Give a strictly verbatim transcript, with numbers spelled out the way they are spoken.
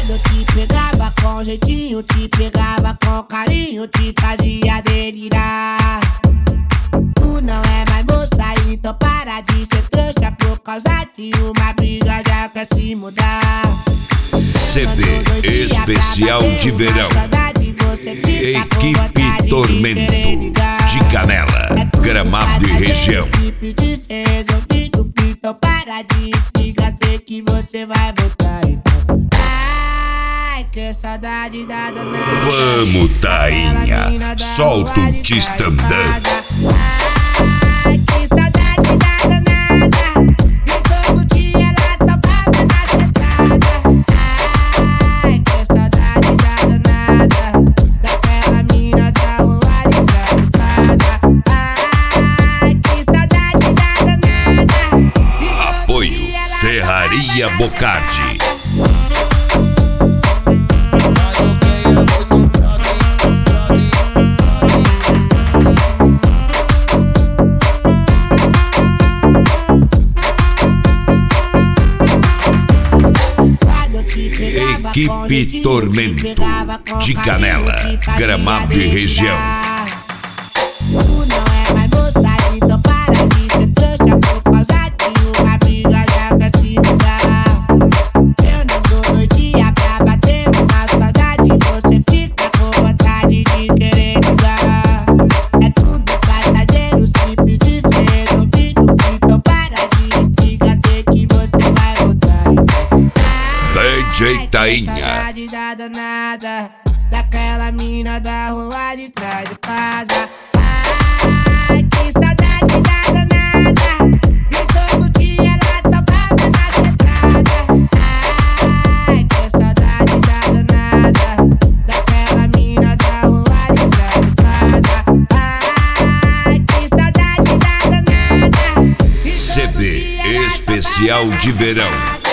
Quando eu te pegava com jeitinho, te pegava com carinho, te fazia delirar. Tu não é mais moça, então para de ser trouxa. Por causa de uma briga já quer se mudar. C D especial de verão. Equipe Tormento de Canela, Gramado e região. Então para de ficar, sei que você vai voltar. Então, ai, que saudade da danada. Vamos, tainha, solta o tistandã. Ai, que saudade da danada. E todo dia ela só fala na sentada. Ai, que saudade da danada. Daquela mina da rua de trás de casa. Ai, que saudade da danada. Apoio Serraria Bocardi. Equipe Tormento de Canela, Gramado e região. Tu não é mais moça, então para de ser trouxa. Por causa de uma briga já quer se mudar. Eu não dou dois dias pra bater uma saudade. Você fica com vontade de querer ligar. É tudo passageiro, simples de ser resolvido. Então para de ficar, sei que você vai voltar. D J Tainha. Saudade da danada, daquela mina da rua de trás de casa. Ai, que saudade da danada. E todo dia ela só fala na sentada. Ai, que saudade da danada, daquela mina da rua de trás de casa. Ai, que saudade da danada. C D especial de verão.